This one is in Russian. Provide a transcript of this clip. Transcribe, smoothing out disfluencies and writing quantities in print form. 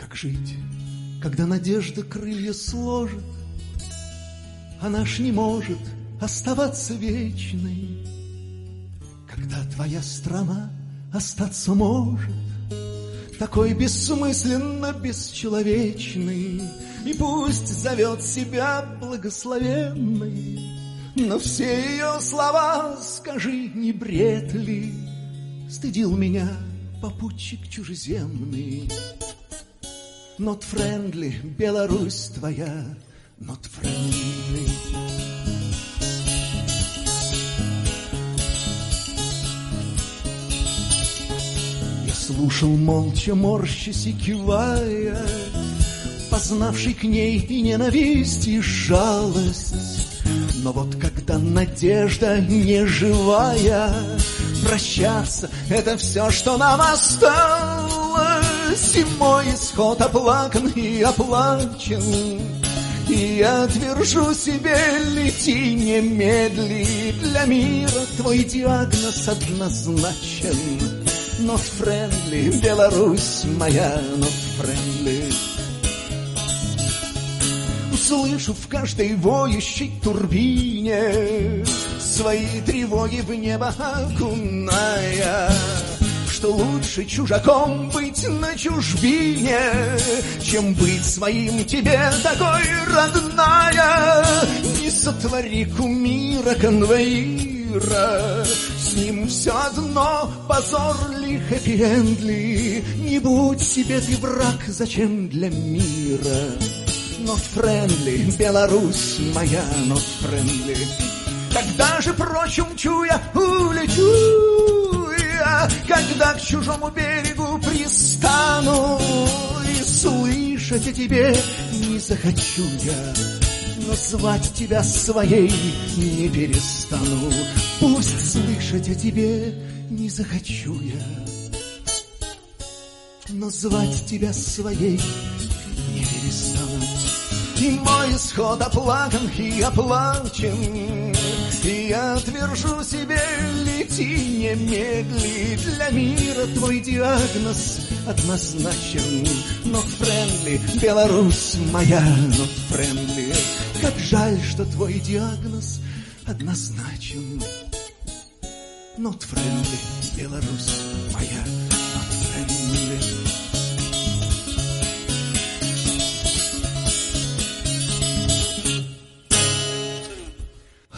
Как жить, когда надежда крылья сложит, а наш не может оставаться вечной? Когда твоя страна остаться может такой бессмысленно бесчеловечный, и пусть зовет себя благословенной, но все ее слова, скажи, не бред ли? Стыдил меня попутчик чужеземный. Not friendly, Беларусь твоя, not friendly. Я слушал молча, морщась и кивая, познавший к ней и ненависть, и жалость. Но вот когда надежда неживая, прощаться — это все, что нам осталось. И мой исход оплакан и оплачен, и я твержу себе: лети немедли. Для мира твой диагноз однозначен. Not friendly, Беларусь моя, not friendly. Услышу в каждой воющей турбине свои тревоги в небо окуная, что лучше чужаком быть на чужбине, чем быть своим тебе такой родная. Не сотвори кумира конвоира, с ним все одно позор ли, хэппи-энд ли. Не будь себе ты враг, зачем для мира? Not friendly, Беларусь моя, not friendly. Когда же прочь умчу я, улечу я, когда к чужому берегу пристану, и слышать о тебе не захочу я, но звать тебя своей не перестану. Пусть слышать о тебе не захочу я, но звать тебя своей не перестану. И мой исход оплакан и оплачен, и я твержу себе: лети немедли. Для мира твой диагноз однозначен. Not friendly, Беларусь моя, not friendly. Как жаль, что твой диагноз однозначен. Not friendly, Беларусь моя, not friendly.